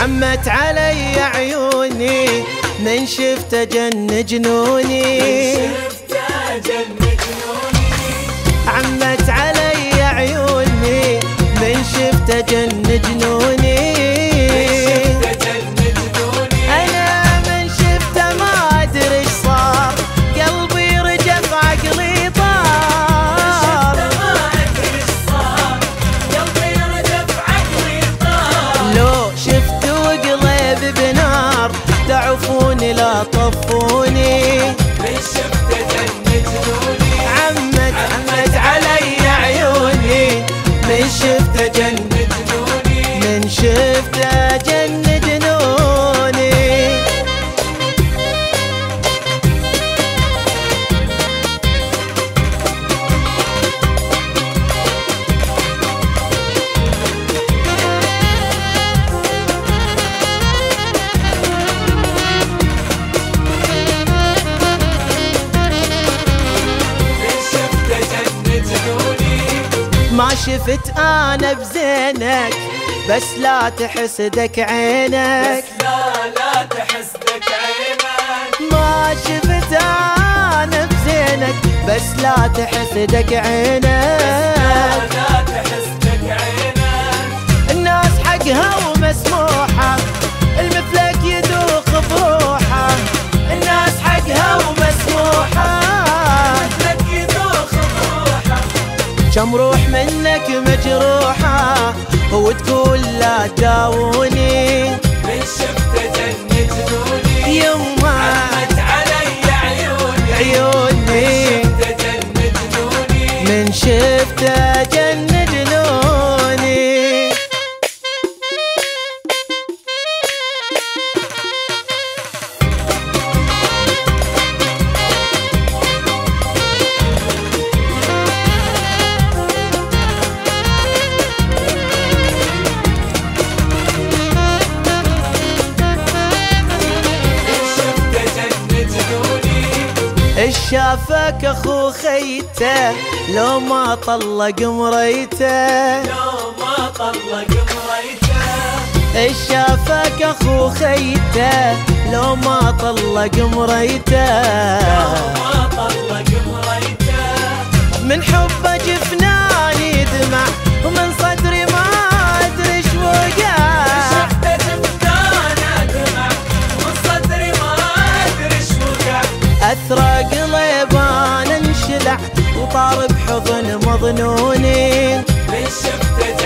عمت علي عيوني من شفته جن جنوني، عمت علي عيوني من شفته جن جنوني. أنا من شفته ما أدري إيش صار، قلبي رجف عقلي طار. لو شفت وقلب بنار تعفوني لا طفوني، عمت علي عيوني من شفته جن جنوني، من شفته جن جنوني. ما شفت أنا بزينك بس لا تحسدك عينك، ما شفت أنا بزينك بس لا تحسدك عينك. الناس حقها ومسموحة المفلك يدوخ بروحه، الناس حقها ومسموحة كم روح منك مجروحة وتقول لا تداوني. من شفته جن جنوني يما عمت علي عيوني من شفته جن جنوني. شافك اخو خيته لو ما طلق مريته، شافك اخو خيته لو ما طلق مريته، من حبه جفناني دمع ومن صدري ما ادري ايش وقع. أثرى قلب أنا انشلع وطار بحضن مظنوني، من شفته